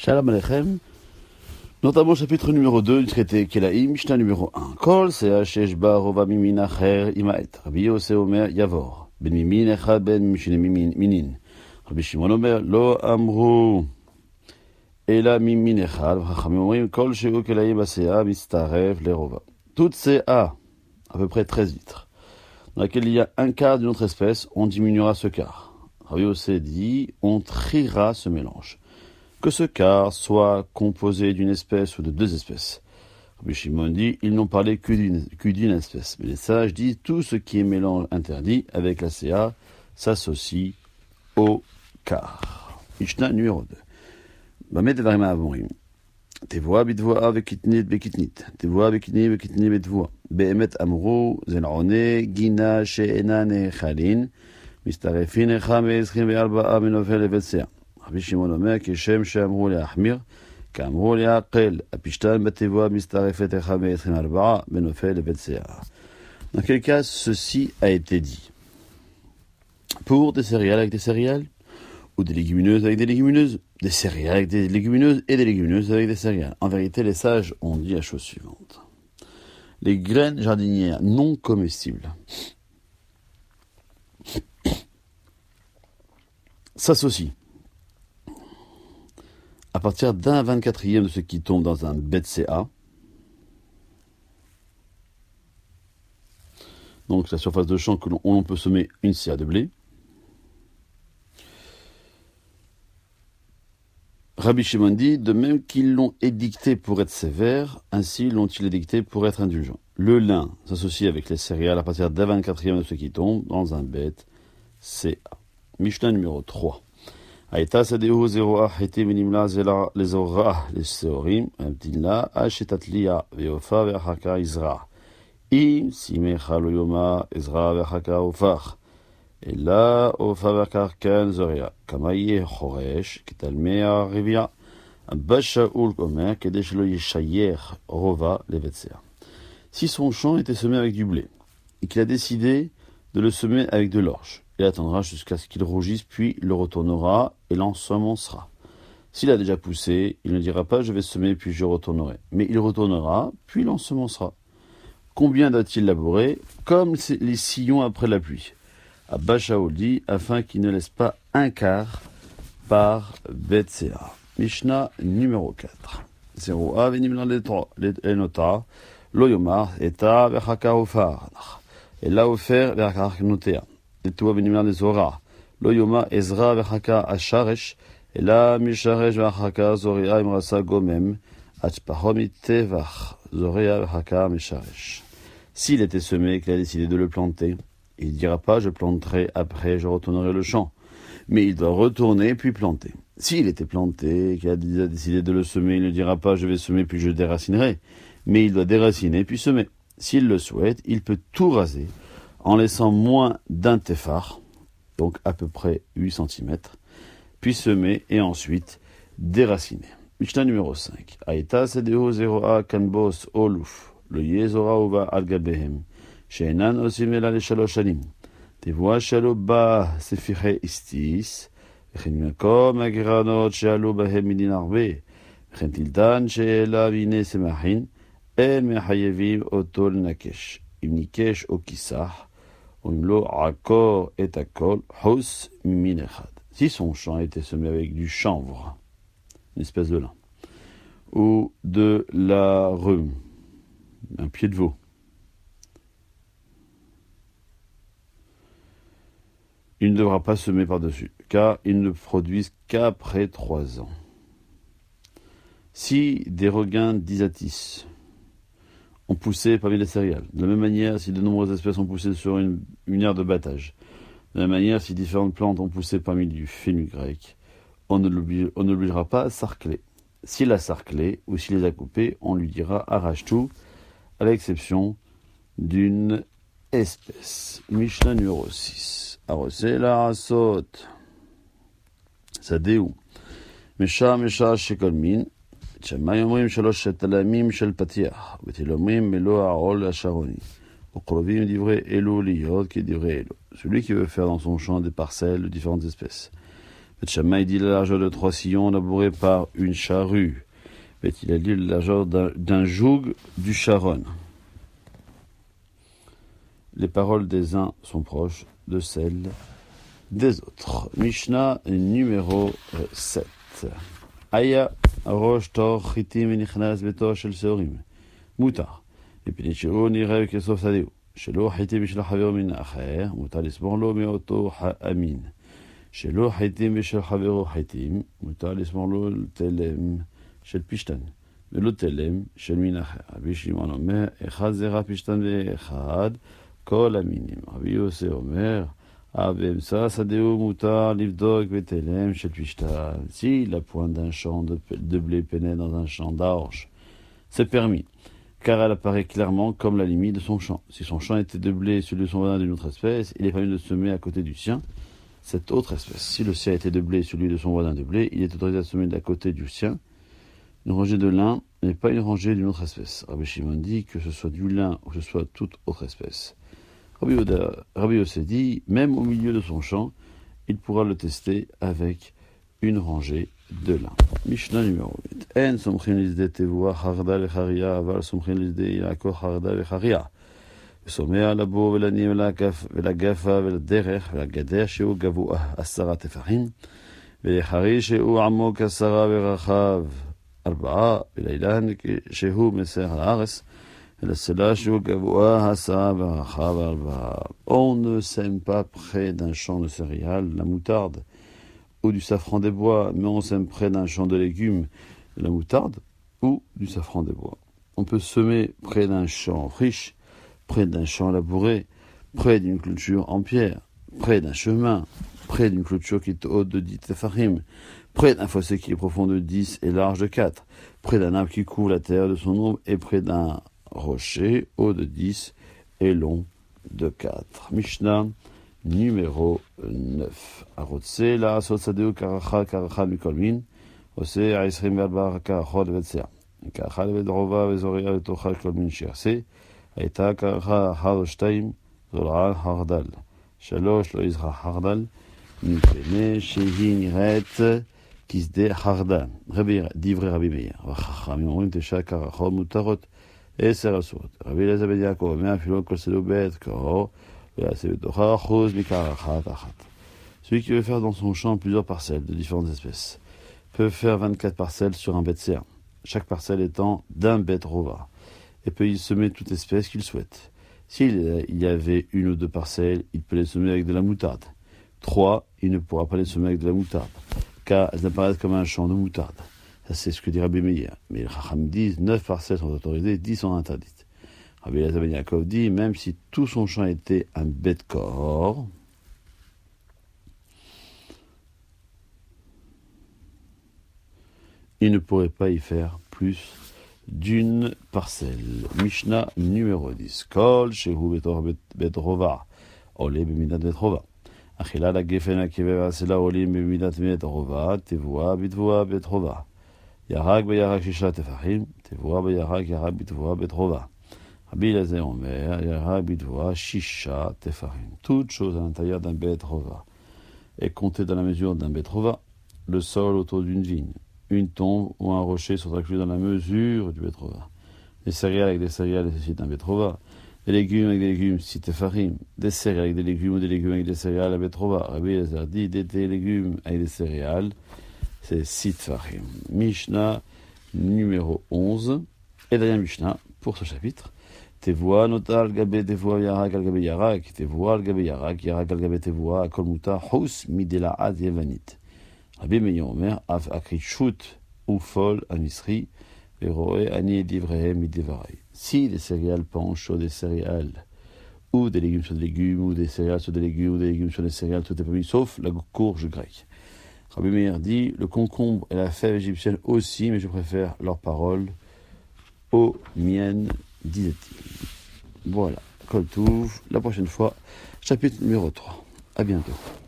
Shalom Aleichem, notamment chapitre numéro 2 du traité Kelaim, Mishnah numéro 1. Kol se'ashesh ba rova mimin acher imaet. Rabbi Yosef omer yavor. Ben mimin echad ben mishne minin. Rabbi Shimon omer lo amru ela mimin echad. Chachamim omrim kol she'u kelaim basea mistarev lerova. Toutes ces à peu près 13 litres, dans laquelle il y a un quart d'une autre espèce, on diminuera ce quart. Rabbi Yosef dit, on triera ce mélange. Que ce quart soit composé d'une espèce ou de deux espèces. Rabbi Shimon dit, ils n'ont parlé que d'une espèce. Mais les sages disent, tout ce qui est mélange interdit avec la CA s'associe au quart. Mishnah numéro 2. Bamet devarim ha'amorim. Tevoa bitvoa vekitnit bekitnit. Tevoa bekitnit bekitnit betvoa. Be'emet amru zel'one gina she'ena nechalin. Mistarefin echa me'eschim ve'arba'a menovel levetzea. רבי שמעון אומר, כשם שאמרו להחמיר, כאמרו להקל, הפשטן בתבואה מצטרפת 124 בנופל לבית שיער. Dans quel cas ceci a été dit? Pour des céréales avec des céréales, ou des légumineuses avec des légumineuses, des céréales avec des légumineuses et des légumineuses avec des céréales. En vérité, les sages ont dit la chose suivante. Les graines jardinières non comestibles s'associent à partir d'un 24e de ce qui tombe dans un BCA, donc la surface de champ que l'on peut semer une CA de blé. Rabbi Shimon dit, de même qu'ils l'ont édicté pour être sévère, ainsi l'ont-ils édicté pour être indulgent. Le lin s'associe avec les céréales à partir d'un 24e de ce qui tombe dans un BCA. Mishnah numéro 3. הייתה שדהו זרוע חיטים ונמלה לזרוע לשעורים, המתילה עד שתתליה ויופה ואחר כך יזרע. אם שימך לא יומה יזרע ואחר כך הופך, אלא הופה ואחר כך כן זורע. כמה יהיה חורש כתלמי הרביע. הבא שאול אומר כדי שלא ישייך רובה לבצע. Si son champ était semé avec du blé, et qu'il a décidé de le semer avec de l'orge, il attendra jusqu'à ce qu'il rougisse, puis il le retournera et l'ensemencera. S'il a déjà poussé, il ne dira pas « je vais semer, puis je retournerai ». Mais il retournera, puis l'ensemencera. Combien doit-il labourer? Comme les sillons après la pluie. Abba Shaul dit, afin qu'il ne laisse pas un quart par Betsea. Mishnah numéro 4. Zeroa venimlan lenota, lo yomar, eta vechaka ofar. Et là offert vechaka notea. תבואה ונמלה לזורע, לא יומא עזרא וחכה השרש, אלא משרש וחכה זורע עם רסה גומם, עד שפחות מטבח זורע וחכה משרש. S'il était semé, qu'il a décidé de le planter, il ne dira pas je planterai, après je retournerai le champ, mais il doit retourner puis planter. S'il était planté, qu'il a décidé de le semer, il ne dira pas je vais semer puis je déracinerai, mais il doit déraciner puis semer. S'il le souhaite, il peut tout raser, en laissant moins d'un téphar, donc à peu près 8 cm, puis semer et ensuite déraciner. Mishnah numéro 5. Aïta sedehu zeroa kanbos oluf, lo yezora uva al gabehem, she'enan osim ela leshalosh shanim. Tevoa shalo ba sefiche istis, וכן ממקום הגרנות שעלו בהם מדין הרבה, וכן טילטן שאלה והנה שמחין, אין מחייבים אותו לנקש. אם ניקש או כיסח, si son champ était semé avec du chanvre, une espèce de lin, ou de la rhume, un pied de veau, il ne devra pas semer par-dessus, car ils ne produisent qu'après 3 ans. Si des regains d'isatis ont poussé parmi les céréales. De la même manière, si de nombreuses espèces ont poussé sur une aire de battage. De la même manière, si différentes plantes ont poussé parmi du fenugrec, on ne l'obligera pas à sarcler. S'il a sarclé ou s'il les a coupés, on lui dira arrache tout, à l'exception d'une espèce. Mishnah numéro 6. Arosé la asot. Sadeu. Mesha shekolmin. שמאי אומרים 3 תלמים של פתיח, ותלומים מלוא העול השרוני. וקרובים דברי אלו להיות כדברי אלו. Celui qui veut faire dans son champ des parcelles de différentes espèces. Bet Shammai dit la largeur de 3 sillons labourés par une charrue. Bet Hillel dit la largeur d'un joug du Sharon. Les paroles des uns sont proches de celles des autres. Mishnah numéro 7. Aya rosh tor chitim nichnas beto shel seorim. Mutar. מפני שהוא נראה כסוף שדהו, שלא חיתים בשל חברו מן האחר, מותר לסבור לו מאותו אמין. שלא חיתים בשל חברו חיתים, מותר לסבור לו תלם של פשטן, ולא תלם של מין אחר. רבי שמעון אומר, אחד זרע פשטן ואחד, כל המינים. רבי יוסי אומר, באמצע שדהו מותר לבדוק בתלם של פשטן. Si la pointe d'un champ de blé pénètre dans un champ d'orge, c'est permis. Car elle apparaît clairement comme la limite de son champ. Si son champ était de blé, celui de son voisin d'une autre espèce, il est permis de semer à côté du sien cette autre espèce. Si le sien était de blé, celui de son voisin de blé, il est autorisé à semer d'à côté du sien une rangée de lin, mais pas une rangée d'une autre espèce. Rabbi Shimon dit que ce soit du lin ou que ce soit toute autre espèce. Rabbi Yossé dit, même au milieu de son champ, il pourra le tester avec une rangée de lin. Mishnah numéro 8. En somchin lisde tevoua harda lecharia, aval somchin lisde ilako harda lecharia. וסומע לבור ולנים ולגפה ולדרך ולגדר שהוא גבוה 10 תפחים ולחריש שהוא עמוק 10 ורחב 4 ולאילן שהוא מסר על הארץ ולסלע שהוא גבוה 10 ורחב 4. On ne sème pas près d'un champ de céréales la moutarde ou du safran des bois, mais on sème près d'un champ de légumes de la moutarde ou du safran des bois. On peut semer près d'un champ riche, près d'un champ labouré, près d'une clôture en pierre, près d'un chemin, près d'une clôture qui est haute de 10 tefarim, près d'un fossé qui est profond de 10 et large de 4, près d'un arbre qui couvre la terre de son ombre et près d'un rocher haut de 10 et long de 4. Mishnah numéro 9. Arotse la asot sadeu karacha mikol min, ose aisrim verbar karachot vetsea. Karachal vedrova vezoria vetochal kol min shirse, הייתה קרחה אחר ושתיים, זולעה חרדל. 3 לא יזרע חרדל, מפני שהיא נראית כשדה חרדל. דברי רבי מאיר. וחכמים אומרים 9 קרחות מותרות, 10 אסורות. רבי אליעזר בן יעקב אומר אפילו כל שדהו בעת קרור, ויעשה בתוכה אחוז מקרחת אחת. Celui qui veut faire dans son champ plusieurs parcelles de différentes espèces peut faire 24 parcelles sur un bête serre, chaque parcelle étant d'un bête rova, et peut y semer toute espèce qu'il souhaite. S'il y avait 1 ou 2 parcelles, il peut les semer avec de la moutarde. 3, il ne pourra pas les semer avec de la moutarde, car elles apparaissent comme un champ de moutarde. Ça, c'est ce que dit Rabbi Meir. Mais les Chacham disent 9 parcelles sont autorisées, 10 sont interdites. Rabbi Elazar ben Yaakov dit, même si tout son champ était un bête corps, il ne pourrait pas y faire plus d'une parcelle. Mishnah numéro 10. Kol shehu betor bet rova, ole b'midat bet rova. Achila la gefen akeve v'asela olim b'midat bet rova, tevoa bet rova. Yarag b'yarag 6 tefachim, tevoa b'yarag b'tevoa bet rova. Rabbi Elazar Omer, yarag b'tevoa 6 tefachim. Toute chose à l'intérieur d'un bet rova est comptée dans la mesure d'un bet rova. Le sol autour d'une vigne, une tombe ou un rocher sont inclus dans la mesure du betrova. Des céréales avec des céréales nécessitent un betrova. Des légumes avec des légumes, 6 tefarim. Des céréales avec des légumes ou des légumes avec des céréales, à betrova. Rabbi Elazar dit des légumes avec des céréales, c'est 6 tefarim. Mishnah numéro 11. Et dernier Mishnah pour ce chapitre. Tevoa nota al gabe tevoa yarak al gabe yarak. Tevoa al gabe yarak, yarak al gabe tevoa, akol muta, hous midelaad yevanit. Rabbi Meir Omer, akrit shoot ou fol anisri, veroe ani divrehem midevarei. Si des céréales penchent sur des céréales, ou des légumes sur des légumes, ou des céréales sur des légumes, ou des légumes sur des céréales, tout est permis, sauf la courge grecque. Rabbi Meir dit, le concombre et la fève égyptienne aussi, mais je préfère leurs paroles aux miennes, disait-il. Voilà, Kol Touv, la prochaine fois, chapitre numéro 3. À bientôt.